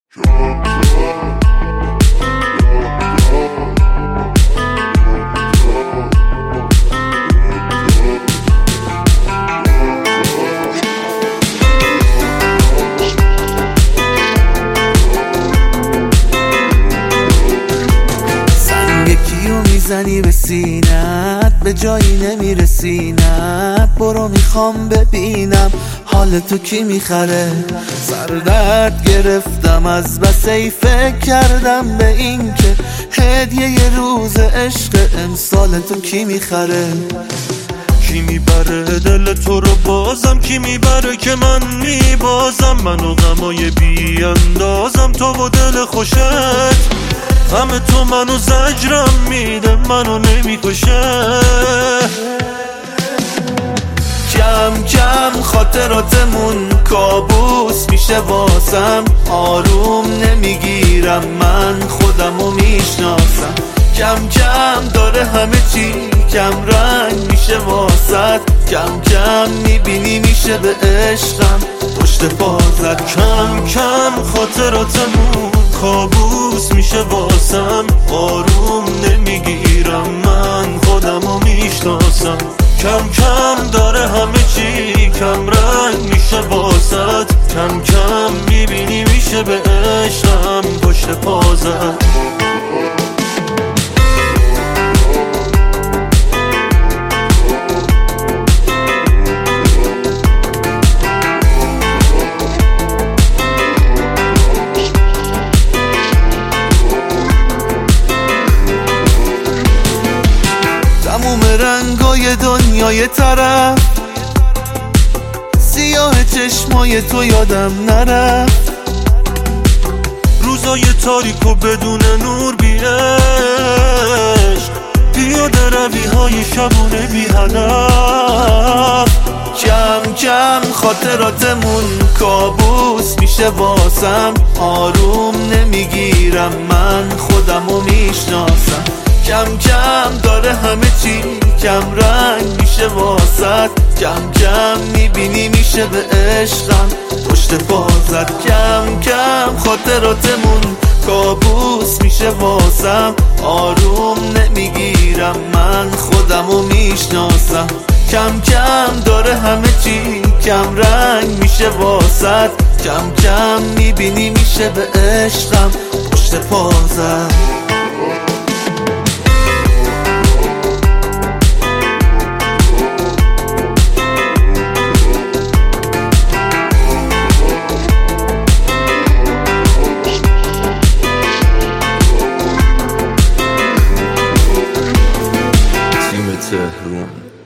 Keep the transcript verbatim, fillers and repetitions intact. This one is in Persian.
زنی به سینت به جایی نمیرسینت، برو میخوام ببینم حال تو کی میخره. سردرد گرفتم از بس ای فکر کردم به این که هدیه ی روز عشق امسال تو کی میخره. کی میبره دل تو رو بازم، کی میبره که من میبازم، من و غمای بی اندازم تو و دل خوشت. غم تو منو زجرم میده منو نمیکشه. کم کم خاطراتمون کابوس میشه واسم، آروم نمیگیرم من خودمو میشناسم. کم کم داره همه چی کم رنگ میشه واسد، کم کم میبینی میشه به عشقم پشت پازد. کم کم خاطراتمون کابوس میشه واسم، آروم نمیگیرم من خودمو میشناسم. کم کم داره همه چی کم رنگ میشه واسد، کم کم میبینی میشه به عشقم پشت پازد. تموم رنگای دنیای طرف، سیاه چشمای تو یادم نرفت. روزای تاریک و بدون نور بی عشق، پیاده روی های شبونه بی هدف. کم کم خاطراتمون کابوس میشه واسم، آروم نمیگیرم من خودمو میشناسم. کم کم داره همه چی کم رنگ میشه واسد، کم کم میبینی میشه به عشقم پشت پازد. کم کم خاطراتمون کابوس میشه واسم، آروم نمیگیرم من خودمو میشناسم. کم کم داره همه چی کم رنگ میشه واسد، کم کم میبینی میشه به عشقم پشت پازد. تهران